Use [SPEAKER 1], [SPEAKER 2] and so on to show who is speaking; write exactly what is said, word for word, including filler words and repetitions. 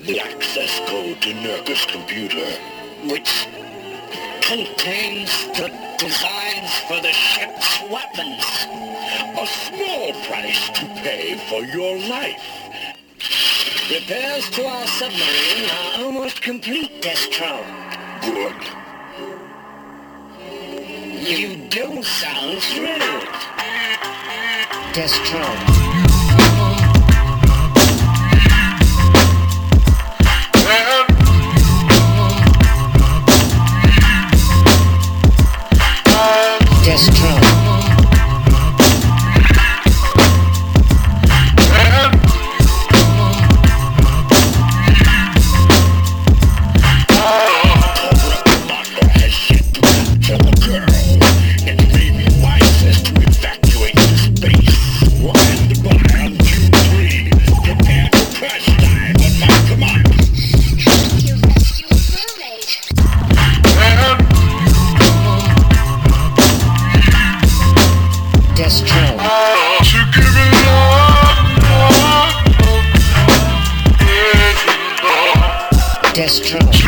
[SPEAKER 1] the access code to Nurka's computer, which contains the designs for the ship's weapons. A small price to pay for your life. Repairs to our submarine are almost complete, Destro. Good. You do sound thrilled. Destro. Destro. Destro.